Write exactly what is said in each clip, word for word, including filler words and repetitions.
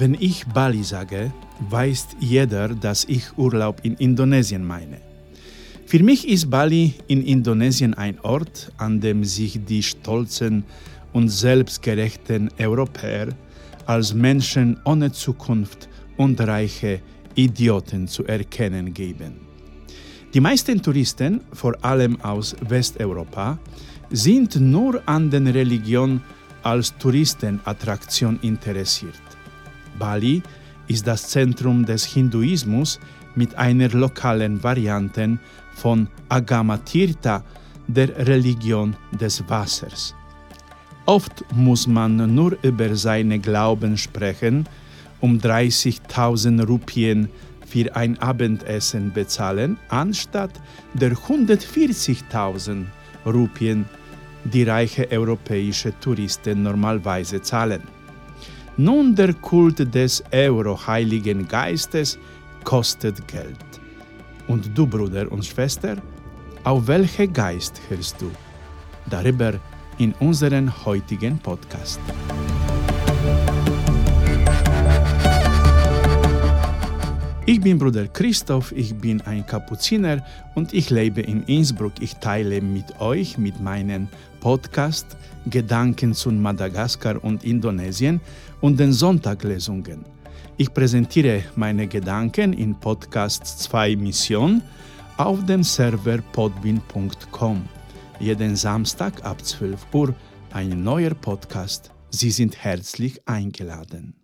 Wenn ich Bali sage, weiß jeder, dass ich Urlaub in Indonesien meine. Für mich ist Bali in Indonesien ein Ort, an dem sich die stolzen und selbstgerechten Europäer als Menschen ohne Zukunft und reiche Idioten zu erkennen geben. Die meisten Touristen, vor allem aus Westeuropa, sind nur an den Religion als Touristenattraktion interessiert. Bali ist das Zentrum des Hinduismus mit einer lokalen Variante von Agama Tirtha, der Religion des Wassers. Oft muss man nur über seine Glauben sprechen, um dreißigtausend Rupien für ein Abendessen bezahlen, anstatt der hundertvierzigtausend Rupien, die reiche europäische Touristen normalerweise zahlen. Nun, der Kult des Euro-Heiligen Geistes kostet Geld. Und du, Bruder und Schwester, auf welchen Geist hörst du? Darüber in unserem heutigen Podcast. Ich bin Bruder Christoph, ich bin ein Kapuziner und ich lebe in Innsbruck. Ich teile mit euch, mit meinem Podcast, Gedanken zu Madagaskar und Indonesien und den Sonntaglesungen. Ich präsentiere meine Gedanken in Podcast zwei Mission auf dem Server podbean punkt com. Jeden Samstag ab zwölf Uhr ein neuer Podcast. Sie sind herzlich eingeladen.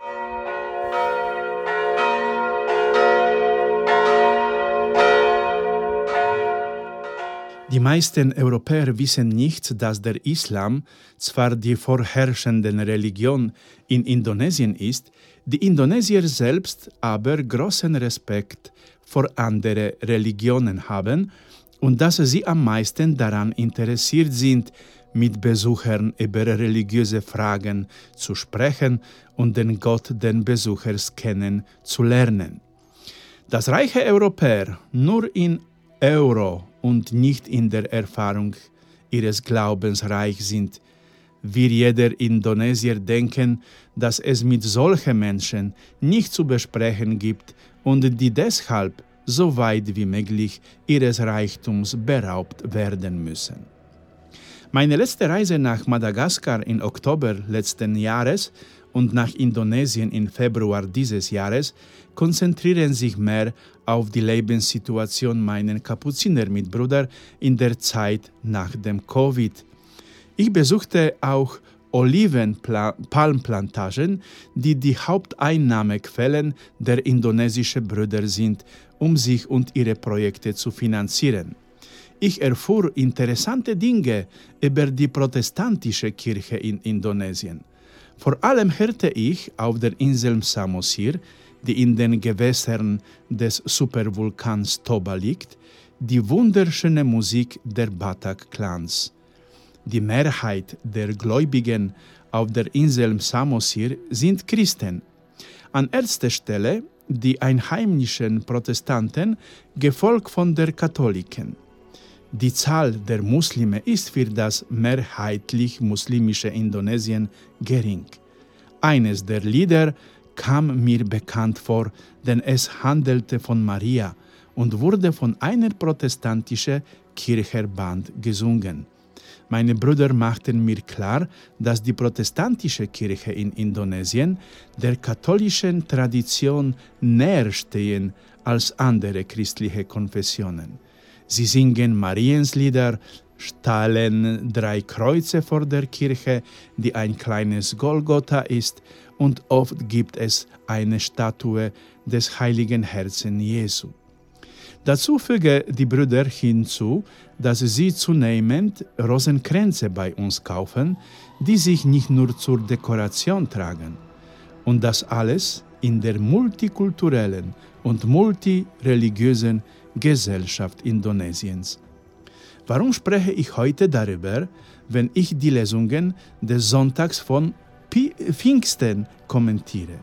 Die meisten Europäer wissen nicht, dass der Islam zwar die vorherrschende Religion in Indonesien ist, die Indonesier selbst aber großen Respekt vor anderen Religionen haben und dass sie am meisten daran interessiert sind, mit Besuchern über religiöse Fragen zu sprechen und den Gott des Besuchers kennen zu lernen. Dass reiche Europäer nur in Euro und nicht in der Erfahrung ihres Glaubens reich sind. Wir jeder Indonesier denken, dass es mit solchen Menschen nicht zu besprechen gibt und die deshalb so weit wie möglich ihres Reichtums beraubt werden müssen. Meine letzte Reise nach Madagaskar im Oktober letzten Jahres und nach Indonesien im Februar dieses Jahres konzentrieren sich mehr auf die Lebenssituation meiner Kapuzinermitbrüder in der Zeit nach dem Covid. Ich besuchte auch Olivenpalmplantagen, die die Haupteinnahmequellen der indonesischen Brüder sind, um sich und ihre Projekte zu finanzieren. Ich erfuhr interessante Dinge über die protestantische Kirche in Indonesien. Vor allem hörte ich auf der Insel Samosir, die in den Gewässern des Supervulkans Toba liegt, die wunderschöne Musik der Batak-Clans. Die Mehrheit der Gläubigen auf der Insel Samosir sind Christen. An erster Stelle die einheimischen Protestanten, gefolgt von der Katholiken. Die Zahl der Muslime ist für das mehrheitlich muslimische Indonesien gering. Eines der Lieder kam mir bekannt vor, denn es handelte von Maria und wurde von einer protestantischen Kircherband gesungen. Meine Brüder machten mir klar, dass die protestantische Kirche in Indonesien der katholischen Tradition näher stehen als andere christliche Konfessionen. Sie singen Marienslieder, stahlen drei Kreuze vor der Kirche, die ein kleines Golgotha ist, und oft gibt es eine Statue des heiligen Herzens Jesu. Dazu fügen die Brüder hinzu, dass sie zunehmend Rosenkränze bei uns kaufen, die sich nicht nur zur Dekoration tragen. Und das alles in der multikulturellen und multireligiösen Gesellschaft Indonesiens. Warum spreche ich heute darüber, wenn ich die Lesungen des Sonntags von Pfingsten kommentiere?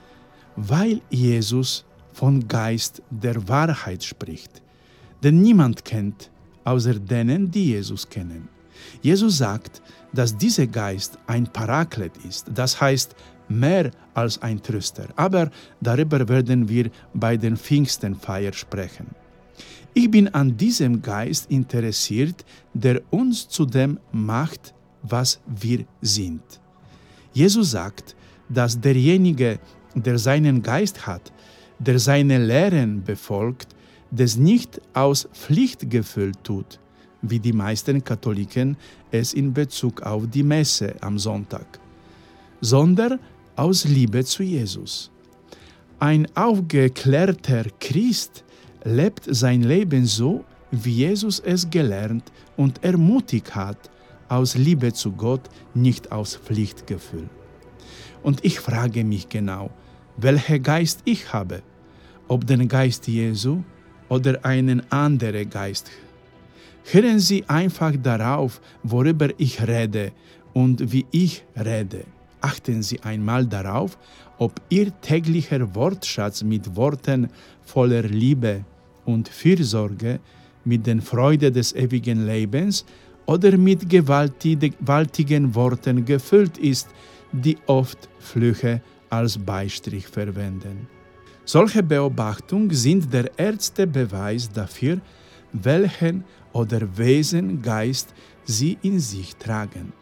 Weil Jesus von Geist der Wahrheit spricht, denn niemand kennt, außer denen, die Jesus kennen. Jesus sagt, dass dieser Geist ein Paraklet ist, das heißt mehr als ein Tröster. Aber darüber werden wir bei den Pfingstenfeier sprechen. Ich bin an diesem Geist interessiert, der uns zu dem macht, was wir sind. Jesus sagt, dass derjenige, der seinen Geist hat, der seine Lehren befolgt, das nicht aus Pflichtgefühl tut, wie die meisten Katholiken es in Bezug auf die Messe am Sonntag, sondern aus Liebe zu Jesus. Ein aufgeklärter Christ lebt sein Leben so, wie Jesus es gelernt und ermutigt hat, aus Liebe zu Gott, nicht aus Pflichtgefühl. Und ich frage mich genau, welchen Geist ich habe, ob den Geist Jesu oder einen anderen Geist. Hören Sie einfach darauf, worüber ich rede und wie ich rede. Achten Sie einmal darauf, ob Ihr täglicher Wortschatz mit Worten voller Liebe und Fürsorge, mit den Freude des ewigen Lebens oder mit gewaltigen Worten gefüllt ist, die oft Flüche als Beistrich verwenden. Solche Beobachtungen sind der erste Beweis dafür, welchen oder wessen Geist sie in sich tragen.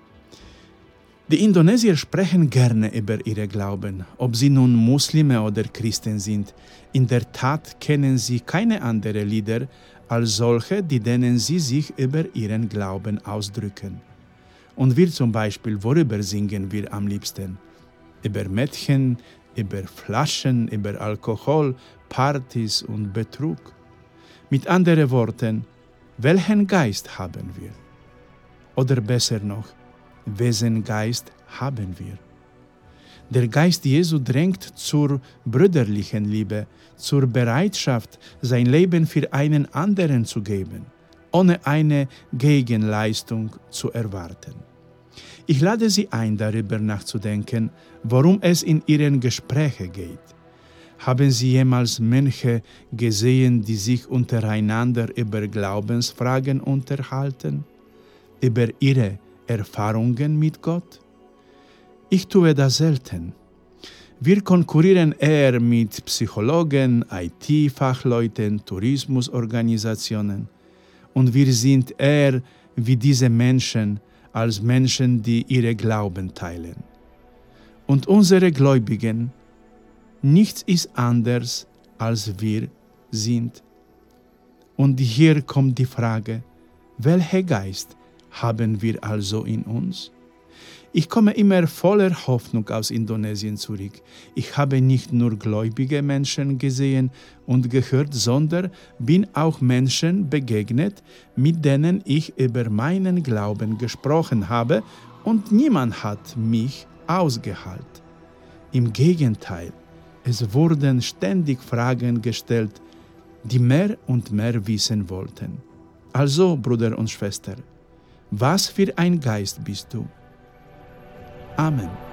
Die Indonesier sprechen gerne über ihre Glauben, ob sie nun Muslime oder Christen sind. In der Tat kennen sie keine anderen Lieder als solche, die denen sie sich über ihren Glauben ausdrücken. Und wir zum Beispiel, worüber singen wir am liebsten? Über Mädchen, über Flaschen, über Alkohol, Partys und Betrug. Mit anderen Worten, welchen Geist haben wir? Oder besser noch, wessen Geist haben wir? Der Geist Jesu drängt zur brüderlichen Liebe, zur Bereitschaft, sein Leben für einen anderen zu geben, ohne eine Gegenleistung zu erwarten. Ich lade Sie ein, darüber nachzudenken, worum es in Ihren Gesprächen geht. Haben Sie jemals Mönche gesehen, die sich untereinander über Glaubensfragen unterhalten, über ihre Erfahrungen mit Gott? Ich tue das selten. Wir konkurrieren eher mit Psychologen, I T-Fachleuten, Tourismusorganisationen und wir sind eher wie diese Menschen als Menschen, die ihre Glauben teilen. Und unsere Gläubigen, nichts ist anders, als wir sind. Und hier kommt die Frage, welcher Geist haben wir also in uns? Ich komme immer voller Hoffnung aus Indonesien zurück. Ich habe nicht nur gläubige Menschen gesehen und gehört, sondern bin auch Menschen begegnet, mit denen ich über meinen Glauben gesprochen habe und niemand hat mich ausgehalten. Im Gegenteil, es wurden ständig Fragen gestellt, die mehr und mehr wissen wollten. Also, Bruder und Schwester, was für ein Geist bist du? Amen.